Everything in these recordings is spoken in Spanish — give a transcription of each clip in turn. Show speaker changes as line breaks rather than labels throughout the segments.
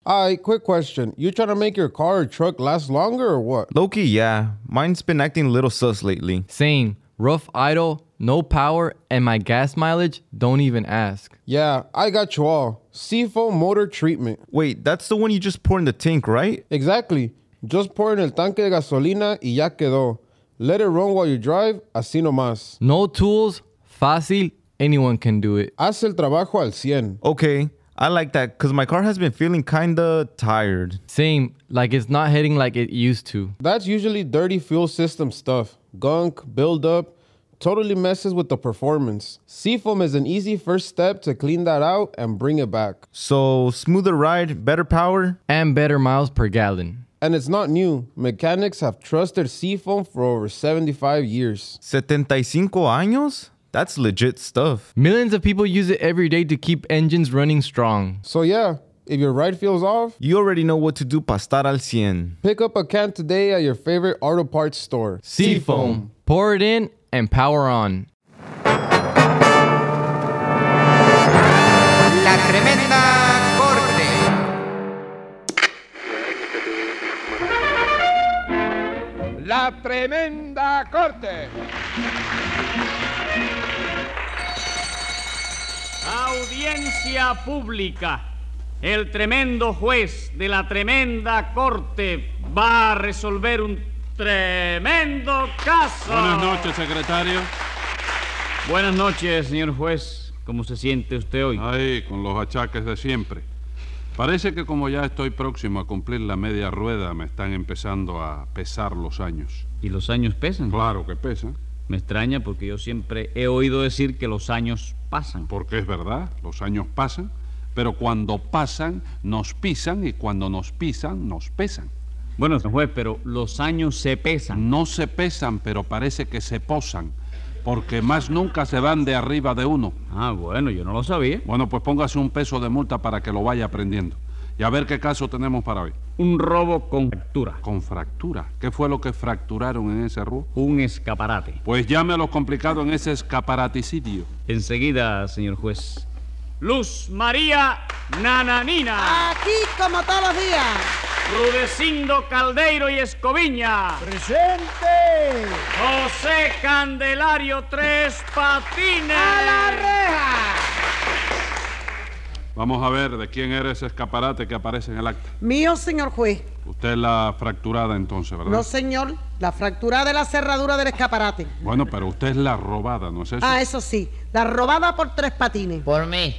Quick question. You trying to make your car or truck last longer or what?
Low-key, yeah. Mine's been acting a little sus lately.
Same. Rough idle, no power, and my gas mileage, don't even ask.
Yeah, I got you all. Seafoam motor treatment.
Wait, that's the one you just pour in the tank, right?
Exactly. Just pour in el tanque de gasolina y ya quedó. Let it run while you drive, así nomás.
No tools, fácil, anyone can do it.
Haz el trabajo al 100.
Okay, I like that because my car has been feeling kinda tired.
Same, like it's not hitting like it used to.
That's usually dirty fuel system stuff. Gunk, buildup, totally messes with the performance. Seafoam is an easy first step to clean that out and bring it back.
So, smoother ride, better power?
And better miles per gallon.
And it's not new. Mechanics have trusted Seafoam for over 75 years.
75 años? That's legit stuff.
Millions of people use it every day to keep engines running strong.
So yeah, if your ride feels off,
You already know what to do para estar al 100.
pick up a can today at your favorite auto parts store.
Seafoam. Pour it in and power on.
La Tremenda Corte.
La Tremenda Corte.
Audiencia pública. El tremendo juez de la tremenda corte va a resolver un tremendo caso.
Buenas noches, secretario.
Buenas noches, señor juez. ¿Cómo se siente usted hoy?
Ahí, con los achaques de siempre. Parece que como ya estoy próximo a cumplir la media rueda, me están empezando a pesar los años.
¿Y los años pesan?
Claro que pesan,
Me extraña porque yo siempre he oído decir que los años pasan.
porque es verdad, los años pasan, pero cuando pasan, nos pisan, y cuando nos pisan, nos pesan.
Bueno, señor juez, pero los años se pesan.
No se pesan, pero parece que se posan, porque más nunca se van de arriba de uno.
Ah, bueno, yo no lo sabía.
Bueno, pues póngase un peso de multa para que lo vaya aprendiendo. Y a ver qué caso tenemos para hoy.
Un robo con fractura.
Con fractura. ¿Qué fue lo que fracturaron en ese robo?
Un escaparate.
Pues llame a lo complicado en ese escaparaticidio.
Enseguida, señor juez. Luz María Nananina.
Aquí como todos los días.
Rudecindo Caldeiro y Escoviña.
¡Presente!
José Candelario Tres Patines.
¡A la reja!
Vamos a ver de quién era ese escaparate que aparece en el acta.
Mío, señor juez.
Usted es la fracturada entonces, ¿verdad?
No, señor. La fractura de la cerradura del escaparate.
Bueno, pero usted es la robada, ¿no es eso?
Ah, eso sí. La robada por Tres Patines.
Por mí.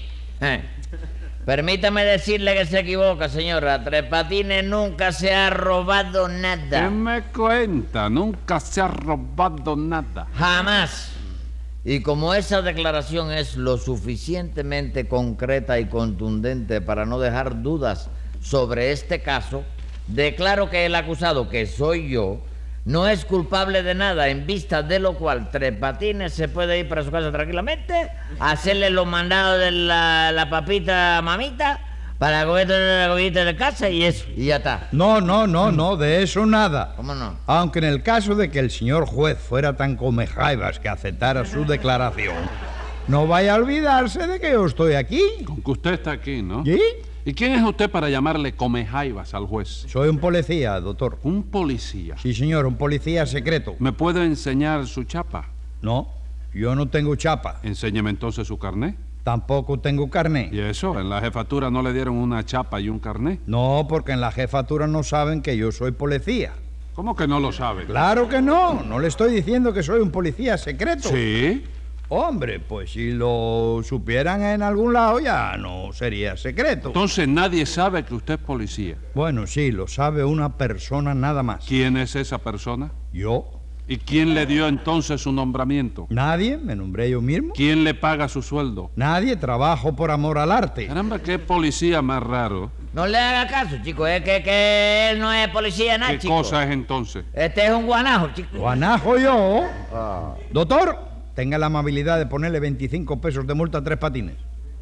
Permítame decirle que se equivoca, señora. Tres Patines nunca se ha robado
¿Qué
nada.
me cuenta? Nunca se ha robado nada.
Jamás. Y como esa declaración es lo suficientemente concreta y contundente para no dejar dudas sobre este caso, declaro que el acusado, que soy yo, no es culpable de nada, en vista de lo cual Tres Patines se puede ir para su casa tranquilamente, hacerle los mandados de la papita mamita para comer la comidita de casa y eso, y ya está.
No, de eso nada.
¿Cómo no?
Aunque en el caso de que el señor juez fuera tan comejaivas que aceptara su declaración, no vaya a olvidarse de que yo estoy aquí.
Con que usted está aquí, ¿no?
¿Sí?
¿Y quién es usted para llamarle comejaivas al juez?
Soy un policía, doctor.
Un policía.
Sí, señor, un policía secreto.
¿Me puede enseñar su chapa?
No, yo no tengo chapa.
Enséñeme entonces su carné.
Tampoco tengo carné.
¿Y eso? ¿En la jefatura no le dieron una chapa y un carné?
No, porque en la jefatura no saben que yo soy policía.
¿Cómo que no lo sabe?
Claro que no. No le estoy diciendo que soy un policía secreto.
¿Sí?
Hombre, pues si lo supieran en algún lado ya no sería secreto.
Entonces nadie sabe que usted es policía.
Bueno, sí, lo sabe una persona nada más.
¿Quién es esa persona?
Yo.
¿Y quién le dio entonces su nombramiento?
Nadie, me nombré yo mismo.
¿Quién le paga su sueldo?
Nadie, trabajo por amor al arte.
Caramba, qué policía más raro.
No le haga caso, chico, es que él no es policía nada,
¿Qué
chico.
cosa es entonces?
Este es un guanajo, chico.
Guanajo yo. Doctor, tenga la amabilidad de ponerle 25 pesos de multa a Tres Patines.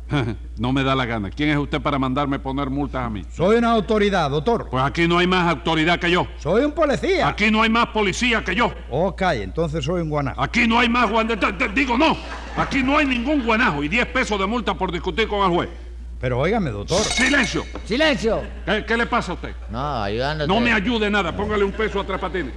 No me da la gana. ¿Quién es usted para mandarme poner multas a mí?
Soy una autoridad, doctor.
Pues aquí no hay más autoridad que yo.
Soy un policía.
Aquí no hay más policía que yo.
Ok, entonces soy un guanajo.
Aquí no hay más guanajo. Digo no. Aquí no hay ningún guanajo y 10 pesos de multa por discutir con el juez.
Pero óigame, doctor.
¡Silencio!
¡Silencio!
¿Qué le pasa a usted?
No, ayudándote.
No me ayude nada, póngale un peso a Tres Patines.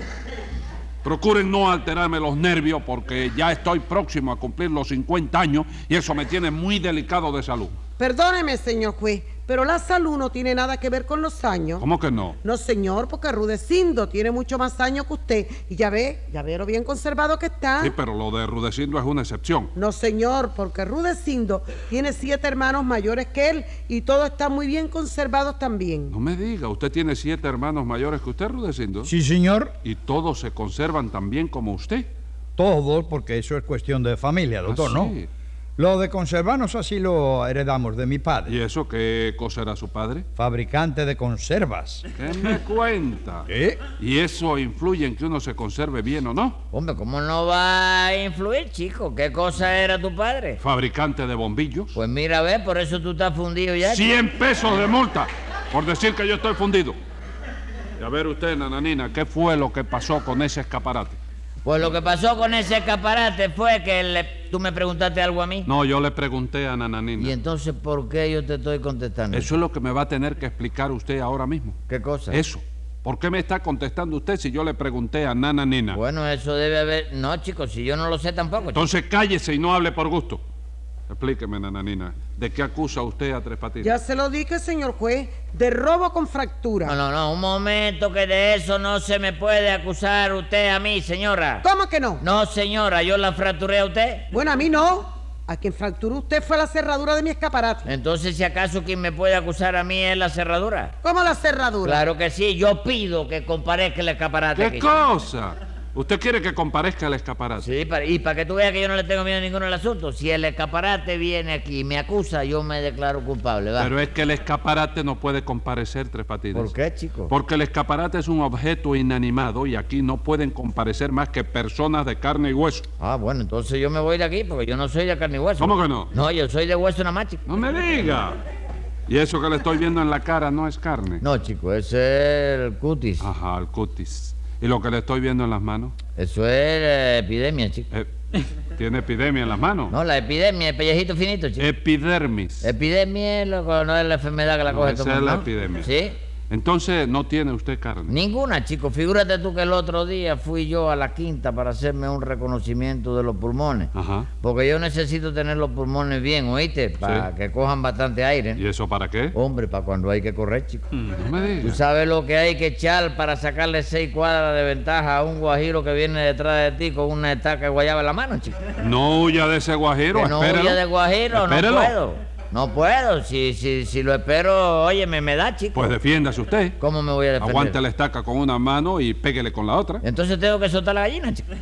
Procuren no alterarme los nervios porque ya estoy próximo a cumplir los 50 años y eso me tiene muy delicado de salud.
Perdóneme, señor juez, pero la salud no tiene nada que ver con los años.
¿Cómo que no?
No, señor, porque Rudecindo tiene mucho más años que usted. Y ya ve lo bien conservado que está.
Sí, pero lo de Rudecindo es una excepción.
No, señor, porque Rudecindo tiene 7 hermanos mayores que él y todos están muy bien conservados también.
No me diga, ¿usted tiene 7 hermanos mayores que usted, Rudecindo?
Sí, señor.
¿Y todos se conservan tan bien como usted?
Todos, porque eso es cuestión de familia, doctor,
¿Ah,
¿no?
sí?
Lo de conservarnos así lo heredamos de mi padre.
¿Y eso qué cosa era su padre?
Fabricante de conservas.
¿Qué me cuenta?
¿Sí?
¿Y eso influye en que uno se conserve bien o no?
Hombre, ¿cómo no va a influir, chico? ¿Qué cosa era tu padre?
¿Fabricante de bombillos?
Pues mira, ve, por eso tú estás fundido ya.
100 pesos de multa por decir que yo estoy fundido. Y a ver usted, nananina, ¿qué fue lo que pasó con ese escaparate?
Pues lo que pasó con ese escaparate fue que tú me preguntaste algo a mí.
No, yo le pregunté a nananina.
¿Y entonces por qué yo te estoy contestando?
Eso es lo que me va a tener que explicar usted ahora mismo.
¿Qué cosa?
Eso. ¿Por qué me está contestando usted si yo le pregunté a nananina?
Bueno, eso debe haber... No, chicos, si yo no lo sé tampoco.
Entonces cállese y no hable por gusto. Explíqueme, nananina, ¿de qué acusa usted a Tres Patines?
Ya se lo dije, señor juez, de robo con fractura.
No, un momento, que de eso no se me puede acusar usted a mí, señora.
¿Cómo que no?
No, señora, yo la fracturé a usted.
Bueno, a mí no. A quien fracturó usted fue la cerradura de mi escaparate.
Entonces, si acaso quien me puede acusar a mí es la cerradura.
¿Cómo la cerradura?
Claro que sí, yo pido que comparezca el escaparate.
¿Qué cosa? ¿Usted quiere que comparezca el escaparate?
Sí, y para que tú veas que yo no le tengo miedo a ninguno del asunto. Si el escaparate viene aquí y me acusa, yo me declaro culpable, ¿va?
Pero es que el escaparate no puede comparecer, Tres Patines.
¿Por qué, chico?
Porque el escaparate es un objeto inanimado y aquí no pueden comparecer más que personas de carne y hueso.
Ah, bueno, entonces yo me voy de aquí porque yo no soy de carne y hueso.
¿Cómo que no?
No, yo soy de hueso nada más, chico.
No me diga. ¿Y eso que le estoy viendo en la cara no es carne?
No, chico, ese es el cutis.
Ajá, el cutis. ¿Y lo que le estoy viendo en las manos?
Eso es epidemia, chico.
¿Tiene epidemia en las manos?
No, la epidemia, el pellejito finito, chico.
Epidermis.
Epidemia no es la enfermedad que la coge todo
Esa
el
es la
mundo, ¿no?
epidemia.
Sí.
Entonces no tiene usted carne.
Ninguna, chico. Figúrate tú que el otro día fui yo a la quinta para hacerme un reconocimiento de los pulmones.
Ajá.
Porque yo necesito tener los pulmones bien, ¿oíste? Para que cojan bastante aire.
¿Y eso para qué?
Hombre, para cuando hay que correr, chico.
No me diga.
¿Tú sabes lo que hay que echar para sacarle 6 cuadras de ventaja a un guajiro que viene detrás de ti con una estaca de guayaba en la mano, chico?
No huya de ese guajiro,
Que no
espérelo.
huya de guajiro,
Espérelo.
no puedo. No puedo. Si lo espero, oye, me da, chico.
Pues defiéndase usted.
¿Cómo me voy a defender?
Aguante la estaca con una mano y péguele con la otra.
Entonces tengo que soltar la gallina, chico.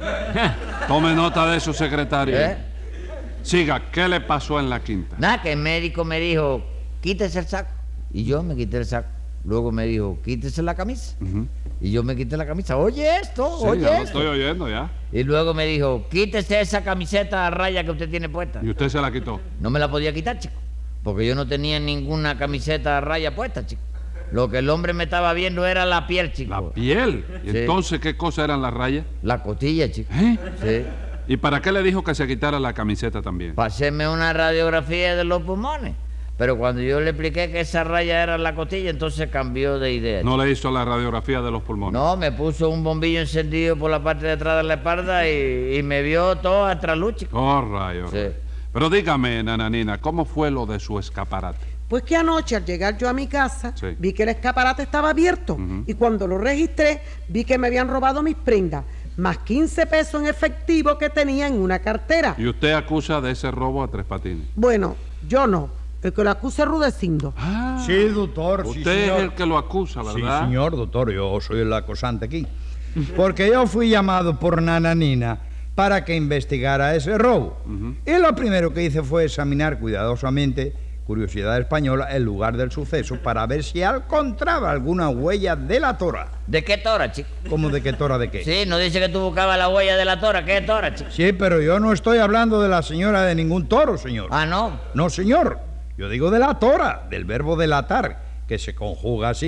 Tome nota de eso, secretario.
¿Eh?
Siga, ¿qué le pasó en la quinta?
Nada, que el médico me dijo, quítese el saco. Y yo me quité el saco. Luego me dijo, quítese la camisa.
Ujú.
Y yo me quité la camisa. Oye esto,
Sí,
oye
ya lo
esto.
estoy oyendo ya.
Y luego me dijo, quítese esa camiseta a raya que usted tiene puesta.
Y usted se la quitó.
No me la podía quitar, chico. Porque yo no tenía ninguna camiseta a raya puesta, chico. Lo que el hombre me estaba viendo era la piel, chico.
La piel. ¿Y
Sí.
entonces qué cosa eran las rayas?
La costilla, chico.
¿Eh?
Sí.
¿Y para qué le dijo que se quitara la camiseta también?
Para hacerme una radiografía de los pulmones. Pero cuando yo le expliqué que esa raya era la costilla, entonces cambió de idea.
No le hizo la radiografía de los pulmones.
No, me puso un bombillo encendido por la parte de atrás de la espalda y me vio todo a trasluz, chico.
Oh, rayos.
Sí.
Pero dígame, nananina, ¿cómo fue lo de su escaparate?
Pues que anoche al llegar yo a mi casa,
Sí.
vi que el escaparate estaba abierto.
Ujú.
Y cuando lo registré, vi que me habían robado mis prendas, más 15 pesos en efectivo que tenía en una cartera.
¿Y usted acusa de ese robo a Tres Patines?
Bueno, yo no. El que lo acusa es Rudecindo.
Ah,
Sí, doctor. sí,
usted
señor.
es el que lo acusa, ¿verdad?
Sí, señor, doctor, yo soy el acosante aquí. Porque yo fui llamado por Nananina para que investigara ese robo. Y lo primero que hice fue examinar cuidadosamente, curiosidad española, el lugar del suceso para ver si encontraba alguna huella de la tora.
¿De qué tora, chico?
¿Cómo de qué tora de qué?
Sí, no dice que tú buscabas la huella de la tora. ¿Qué tora, chico?
Sí, pero yo no estoy hablando de la señora de ningún toro, señor.
Ah, ¿no?
No, señor. Yo digo de la tora, del verbo delatar, que se conjuga así.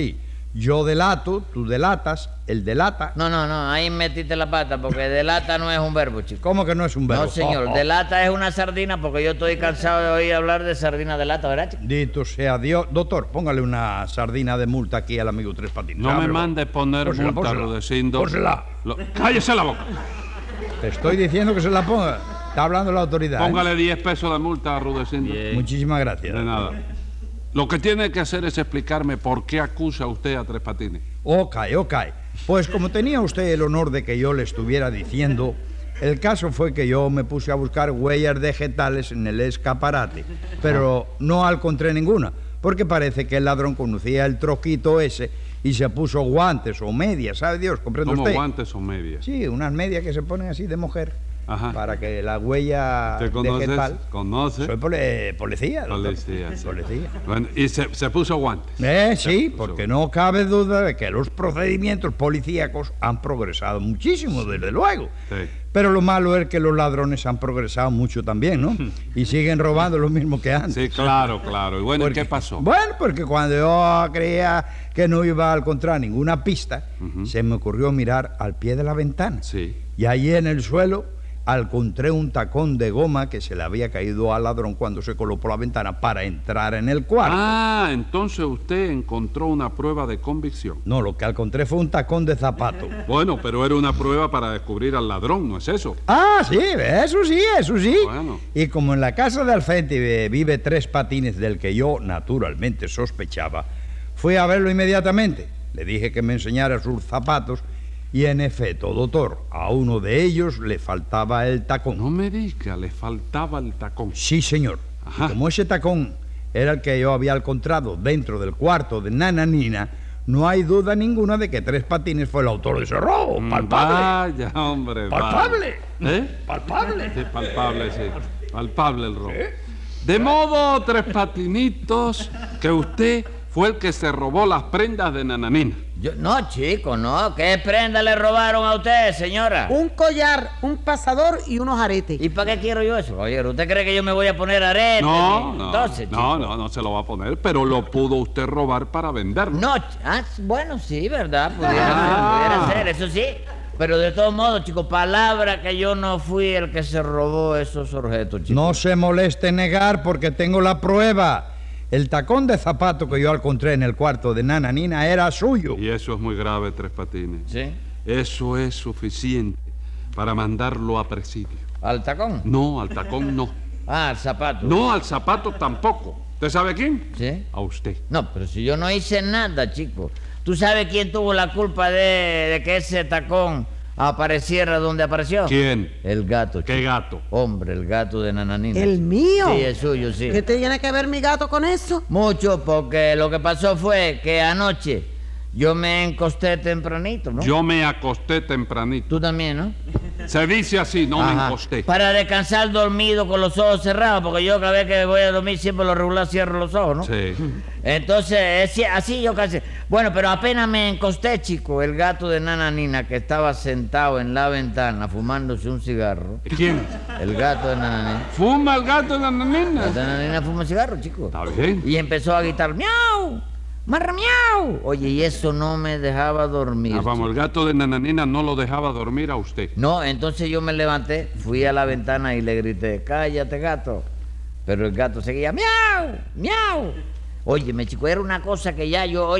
Yo delato, tú delatas, él delata.
No, ahí metiste la pata, porque delata no es un verbo, chico.
¿Cómo que no es un verbo?
No, señor, delata es una sardina, porque yo estoy cansado de oír hablar de sardina de lata, ¿verdad, chico?
Dito sea Dios. Doctor, póngale una sardina de multa aquí al amigo Tres Patines.
No me
Ábrelo.
mande poner
Pórsela,
multa,
pórsela.
Rudecindo.
Pórsela.
¡Cállese la boca!
Te estoy diciendo que se la ponga. Está hablando la autoridad. ¿eh?
Póngale 10 pesos de multa a Rudecindo.
Muchísimas gracias.
De nada. Lo que tiene que hacer es explicarme por qué acusa usted a Tres Patines.
Ok. Pues como tenía usted el honor de que yo le estuviera diciendo, el caso fue que yo me puse a buscar huellas vegetales en el escaparate, pero no encontré ninguna, porque parece que el ladrón conocía el troquito ese y se puso guantes o medias, ¿sabe Dios? ¿Comprende
¿Cómo
usted?
guantes o medias?
Sí, unas medias que se ponen así de mujer.
Ajá.
Para que la huella
¿Te conoces?
vegetal...
¿Conoce?
Soy policía. doctor.
Policía, sí.
Policía.
Bueno, y se puso guantes.
Sí,
puso
porque
guantes.
no cabe duda de que los procedimientos policíacos han progresado muchísimo, desde luego.
Sí.
Pero lo malo es que los ladrones han progresado mucho también, ¿no? Y siguen robando lo mismo que antes.
Sí, claro. Y bueno, ¿y qué pasó?
Bueno, porque cuando yo creía que no iba a encontrar ninguna pista, se me ocurrió mirar al pie de la ventana.
Sí.
Y allí en el suelo encontré un tacón de goma que se le había caído al ladrón cuando se coló por la ventana para entrar en el cuarto.
Ah, entonces usted encontró una prueba de convicción.
No, lo que encontré fue un tacón de zapato.
Bueno, pero era una prueba para descubrir al ladrón, ¿no es eso?
Ah, sí, eso sí.
Bueno.
Y como en la casa de al frente vive Tres Patines, del que yo naturalmente sospechaba, fui a verlo inmediatamente. Le dije que me enseñara sus zapatos y en efecto, doctor, a uno de ellos le faltaba el tacón.
No me diga, le faltaba el tacón.
Sí, señor.
Ajá.
Y como ese tacón era el que yo había encontrado dentro del cuarto de Nananina, no hay duda ninguna de que Tres Patines fue el autor de ese robo. Palpable.
Vaya, hombre.
Palpable.
vaya. ¿Eh?
Palpable.
Sí, palpable, sí. Palpable el robo. De modo, Tres Patinitos, que usted fue el que se robó las prendas de Nananina.
No, chico, no. ¿Qué prenda le robaron a usted, señora?
Un collar, un pasador y unos aretes.
¿Y para qué quiero yo eso? Oye, ¿usted cree que yo me voy a poner arete?
No,
Entonces, chico.
no se lo va a poner, pero lo pudo usted robar para venderlo.
No, bueno, sí, ¿verdad? Pudiera ser, eso sí. Pero de todos modos, chico, palabra que yo no fui el que se robó esos objetos, chico.
No se moleste en negar porque tengo la prueba. El tacón de zapato que yo encontré en el cuarto de Nananina era suyo.
Y eso es muy grave, Tres Patines.
¿Sí?
Eso es suficiente para mandarlo a presidio.
¿Al tacón?
No, al tacón no.
Ah, al zapato.
No, al zapato tampoco. ¿Usted sabe quién?
¿Sí?
A usted.
No, pero si yo no hice nada, chico. ¿Tú sabes quién tuvo la culpa de que ese tacón apareciera donde apareció?
¿Quién?
El gato, chico.
¿Qué gato?
Hombre, el gato de Nananina.
¿El
chico.
mío?
Sí, es suyo, sí.
¿Qué tiene que ver mi gato con eso?
Mucho, porque lo que pasó fue que anoche yo me encosté tempranito, ¿no?
Yo me acosté tempranito.
Tú también, ¿no?
Se dice así, no me
Ajá.
encosté.
Para descansar dormido con los ojos cerrados, porque yo cada vez que voy a dormir siempre lo regular cierro los ojos, ¿no?
Sí.
Entonces, así yo casi... Bueno, pero apenas me encosté, chico, el gato de Nananina que estaba sentado en la ventana fumándose un cigarro.
¿Quién?
El gato de Nananina.
¿Fuma el gato de
El
Nananina?
gato de Nananina fuma un cigarro, chico.
Está bien.
Y empezó a gritar, ¡miau! ¡Marra, miau! Oye, y eso no me dejaba dormir.
Ah, vamos, el gato de Nananina no lo dejaba dormir a usted.
No, entonces yo me levanté, fui a la ventana y le grité, cállate, gato. Pero el gato seguía, miau, miau. Óyeme, chico, era una cosa que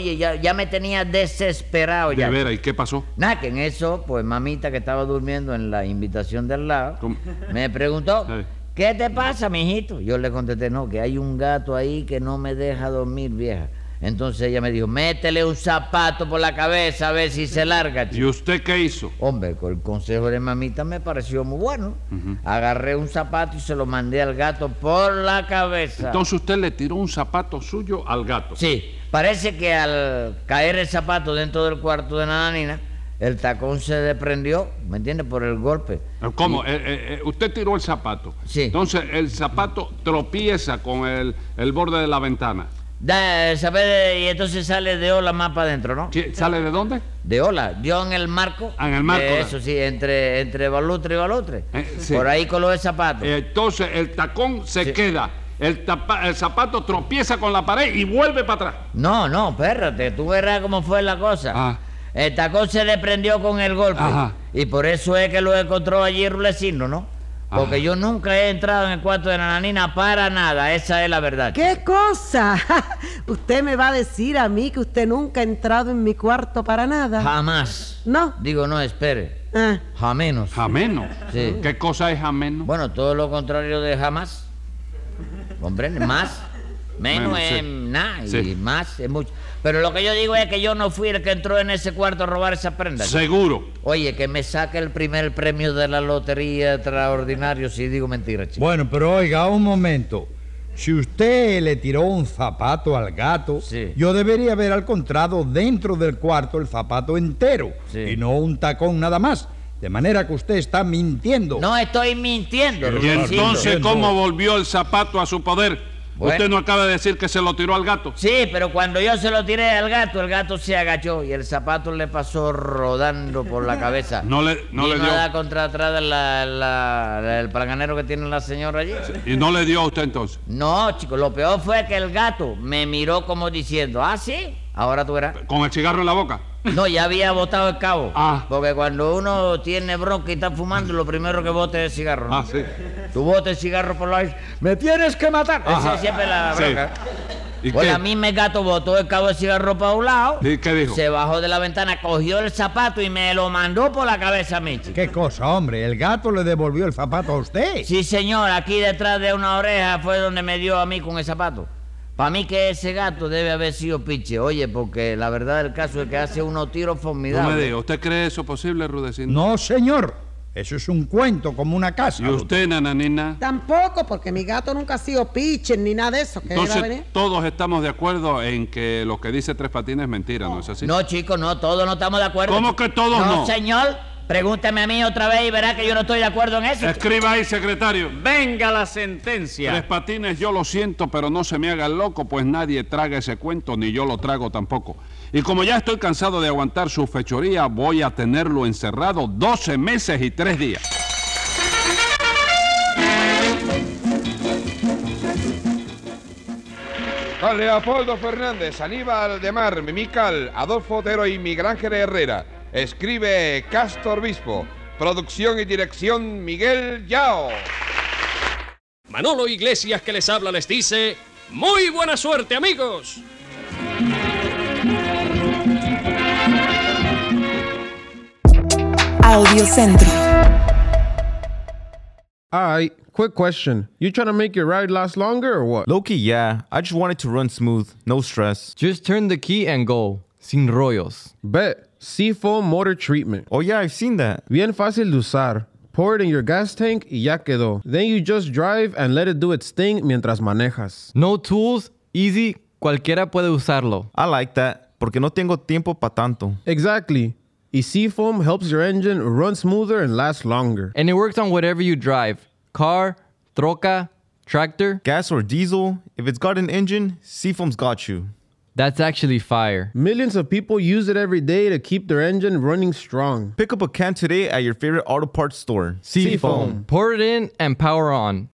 ya me tenía desesperado ya.
De veras, ¿y qué pasó?
Nada, que en eso, pues mamita que estaba durmiendo en la invitación del lado,
¿Cómo?
me preguntó,
Sí.
¿qué te pasa, mijito? Yo le contesté, no, que hay un gato ahí que no me deja dormir, vieja. Entonces ella me dijo, métele un zapato por la cabeza a ver si se larga, chico.
¿Y usted qué hizo?
Hombre, con el consejo de mamita me pareció muy bueno. Agarré un zapato y se lo mandé al gato por la cabeza.
Entonces usted le tiró un zapato suyo al gato.
Sí, parece que al caer el zapato dentro del cuarto de Nananina, el tacón se desprendió, ¿me entiende? Por el golpe.
¿Cómo? Usted tiró el zapato.
Sí.
Entonces el zapato tropieza con el borde de la ventana.
Y entonces sale de ola más para adentro, ¿no?
¿Sale de dónde?
De ola, dio en el marco.
Ah, en el marco.
Eso sí, entre balutre y balutre.
Sí.
Por ahí coló el zapato.
Entonces el tacón se
Sí.
queda El zapato tropieza con la pared y vuelve para atrás.
No, espérate, tú verás cómo fue la cosa.
Ah.
El tacón se desprendió con el golpe.
Ajá.
Y por eso es que lo encontró allí Rulecindo, ¿no? Porque
Ajá.
yo nunca he entrado en el cuarto de Nananina para nada, esa es la verdad.
¿Qué cosa? ¿Usted me va a decir a mí que usted nunca ha entrado en mi cuarto para nada?
Jamás.
¿No?
Digo, no, espere.
Ah.
Jamenos.
Jameno.
Sí.
¿Qué cosa es jameno?
Bueno, todo lo contrario de jamás. ¿Comprende? Más. Menos
Menos,
es
sí.
nada y
Sí.
más es mucho. Pero lo que yo digo es que yo no fui el que entró en ese cuarto a robar esas prendas.
Seguro.
Oye, que me saque el primer premio de la lotería extraordinario si digo mentira, chico.
Bueno, pero oiga, un momento. Si usted le tiró un zapato al gato,
Sí.
yo debería haber encontrado dentro del cuarto el zapato entero
Sí.
y no un tacón nada más. De manera que usted está mintiendo.
No estoy mintiendo,
¿Y
Rudecindo.
entonces cómo volvió el zapato a su poder?
Bueno.
Usted no acaba de decir que se lo tiró al gato.
Sí, pero cuando yo se lo tiré al gato, el gato se agachó y el zapato le pasó rodando por la cabeza.
No le
Vino
dio.
a dar contra atrás el palanganero que tiene la señora allí.
Y no le dio a usted entonces.
No, chico, lo peor fue que el gato me miró como diciendo, ¿ah, sí? Ahora tú verás.
Con el cigarro en la boca.
No, ya había botado el cabo.
Ah.
Porque cuando uno tiene bronca y está fumando, lo primero que bota es el cigarro, ¿no?
Ah, sí.
Tú botas el cigarro por la aire, ¡me tienes que matar! Esa
Ajá.
es siempre la
Sí.
bronca.
¿Y
Pues
qué?
a mí me gato botó el cabo de cigarro para un lado.
¿Y qué dijo?
Se bajó de la ventana, cogió el zapato y me lo mandó por la cabeza a mí, chico.
¿Qué cosa, hombre? ¿El gato le devolvió el zapato a usted?
Sí, señor, aquí detrás de una oreja fue donde me dio a mí con el zapato. Para mí que ese gato debe haber sido piche, oye, porque la verdad del caso es que hace unos tiros
No
formidables.
me diga, ¿usted cree eso posible, Rudecindo?
No, señor. Eso es un cuento como una casa.
¿Y usted, Nananina?
Tampoco, porque mi gato nunca ha sido pitcher ni nada de eso. ¿Qué va a venir?
Entonces, todos estamos de acuerdo en que lo que dice Tres Patines es mentira, ¿no es así?
No, chicos, no, todos no estamos de acuerdo.
¿Cómo que todos no?
No, señor, pregúntame a mí otra vez y verá que yo no estoy de acuerdo en eso.
Escriba ahí, secretario.
Venga la
Tres
sentencia.
Patines, yo lo siento, pero no se me haga el loco, pues nadie traga ese cuento, ni yo lo trago tampoco. Y como ya estoy cansado de aguantar su fechoría, voy a tenerlo encerrado 12 meses y 3 días.
Con Leopoldo Fernández, Aníbal de Mar, Mimical, Adolfo Otero y Miguel Ángel Herrera. Escribe Castor Bispo. Producción y dirección Miguel Yao.
Manolo Iglesias que les habla les dice, ¡muy buena suerte, amigos!
Audiocentro.
Alright, quick question. You trying to make your ride last longer or what?
Low-key, yeah. I just want it to run smooth. No stress.
Just turn the key and go. Sin rollos.
Bet. Seafoam motor treatment.
Oh, yeah, I've seen that.
Bien fácil de usar. Pour it in your gas tank y ya quedó. Then you just drive and let it do its thing mientras manejas.
No tools, easy, cualquiera puede usarlo.
I like that. Porque no tengo tiempo pa' tanto.
Exactly. Y Seafoam helps your engine run smoother and last longer.
And it works on whatever you drive. Car, troca, tractor.
Gas or diesel, if it's got an engine, Seafoam's got you.
That's actually fire.
Millions of people use it every day to keep their engine running strong.
Pick up a can today at your favorite auto parts store.
Seafoam.
Pour it in and power on.